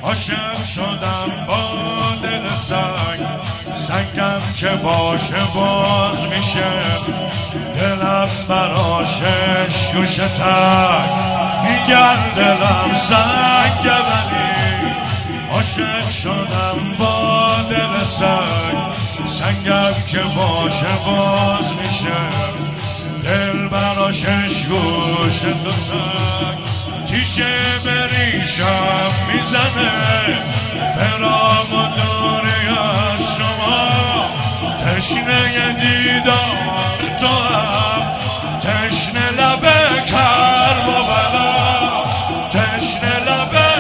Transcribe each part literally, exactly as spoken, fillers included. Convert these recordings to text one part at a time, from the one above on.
عاشق شدم با دل سنگ، سنگم که باشه باز میشه، دلم براشش گوشه تک میگن دلم سنگ ولی عاشق شدم با دل سنگ، سنگم که باشه باز میشه، دل براشش گوشه تو تک تیشه بریشم میزنه، فرام و دوری از شما، تشنه دیدار تو هم، تشنه لبه کرب و بلا، تشنه لبه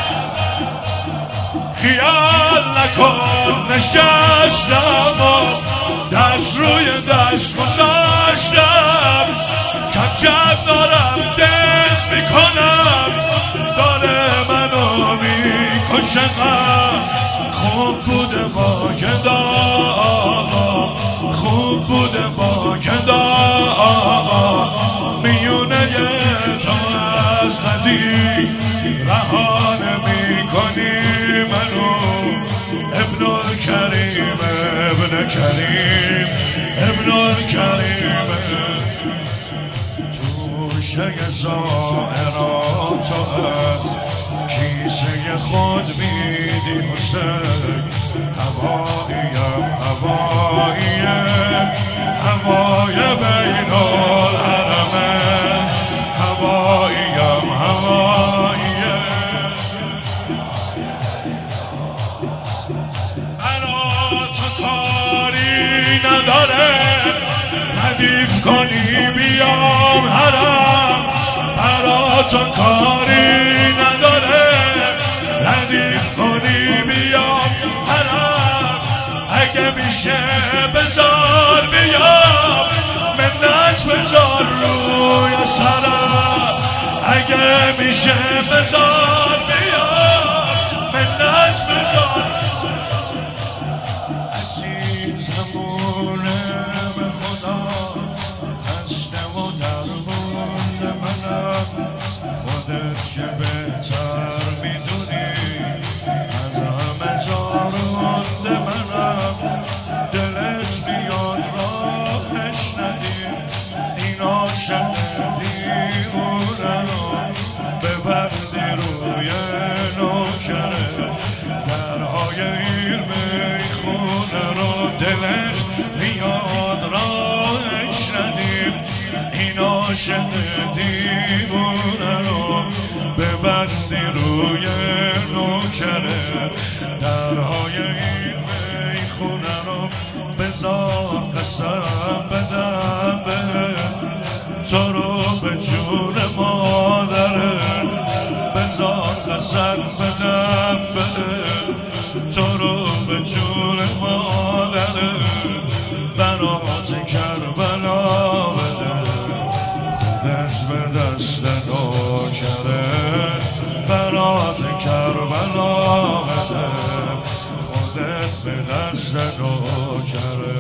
خیال نکن نشستم و دست روی دست گذاشتم، کم کم دارم دل میکنم، داره منو میکشم. خوب بوده با گدا، خوب بوده با گدا، میونه تو از خدی رها نمیکنی منو، ابن الکریم ابن کریم ابن الکریم، توشه زائرات از کیسه خود میدی حسین، هواییم هواییم هوای بین الحرمه، هواییم هواییم برا تو کاری نداره، ردیف کنی بیام حرم، برا تو کاری نداره، ردیف کنی بیام حرم، اگه میشه بذار بیام، منت بذار روی سرم، اگه میشه بذار بیام، منت بذار عزیزمونه به خدا، خسته و درمونده منم، خودت که بهتر میدونی از همه جا رونده منم، دلت میاد راهش ندی، این عاشق دیوونه رو ببردی روی نوکره، درهای این میخونه رو دلت میاد راهش ندی، این عاشق دیوونه رو ببندی روی نوکره، درهای این میخونه رو بذار قسم بدم به تو رو به جون مادره، بذار قسم بدم به تو رو به جون مادره، برات کربلا بده، خودت به دست نوکره، برات کربلا بده، خودت به دست نوکره.